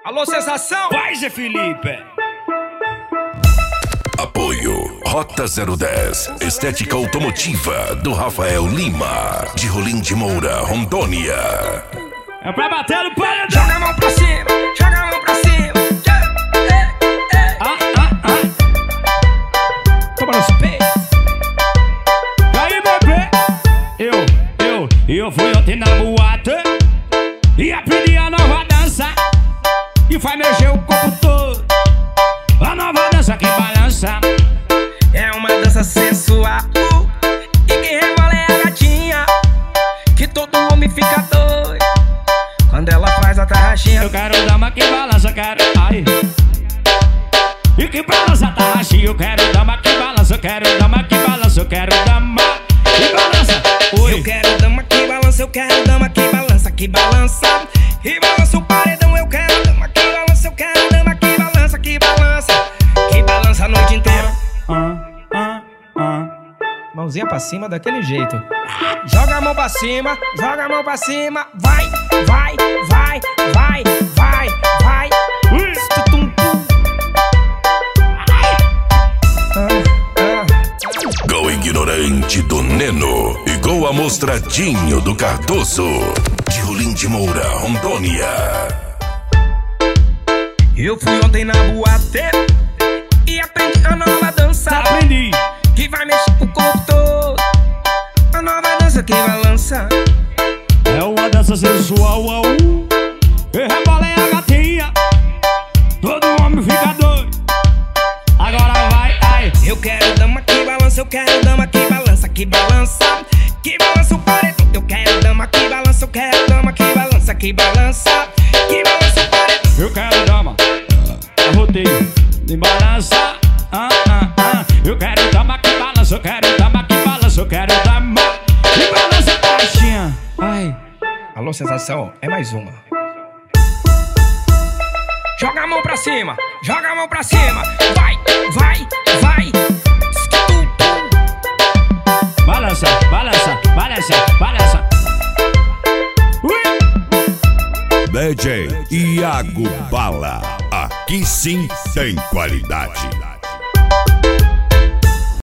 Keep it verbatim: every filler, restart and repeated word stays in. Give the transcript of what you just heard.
Alô, sensação! Vai, Zé Felipe! Apoio Rota zero dez, Estética Automotiva do Rafael Lima, de Rolim de Moura, Rondônia. É pra bater no paredão! Joga a mão pra cima, joga a mão pra cima. Ah, ah, ah. Toma nos peitos. E aí, bebê? Eu, eu, eu fui ontem na boate e aprendi a nova dança que faz mexer o corpo todo. A nova dança que balança. É uma dança sensual e quem rebola é a gatinha, que todo homem fica doido quando ela faz a tarraxinha. Eu quero dama que balança, quero, ai. E que balança a tarraxinha. Eu quero dama que balança, eu quero dama que balança, eu quero dama que balança. Oi. Eu quero dama que balança, eu quero dama que balança, que balança e balança o paredão. Eu quero dama que balança, eu quero dama que balança, que balança, que balança a noite inteira. Ah, ah, ah. Mãozinha pra cima daquele jeito. Joga a mão pra cima, joga a mão pra cima. Vai, vai, vai, vai, vai, vai. Ui. Tum, tum. Ah, ah. Gol ignorante do Neno e gol amostradinho do Cardoso, de Rolim de Moura, Rondônia. Eu fui ontem na boate e aprendi a nova dança Aprendi. que vai mexer o corpo todo. A nova dança que balança. É uma dança sensual, au. E rebola é a gatinha, todo homem fica doido. Agora vai, ai. Eu quero dama que balança, eu quero dama que balança, que balança, que balança o paredão. Eu quero dama que balança, eu quero dama que balança, que balança, que balança o paredão. Eu quero dama, roteio de balança. Ah, ah, ah. Eu quero dama que balança, eu quero dama que balança, eu quero dama que balança a caixinha. Ai. Alô, sensação, é mais uma. Joga a mão pra cima, joga a mão pra cima. Vai, vai, vai. Balança, balança, balança, balança. Ui. D J Iago Bala, aqui sim tem qualidade.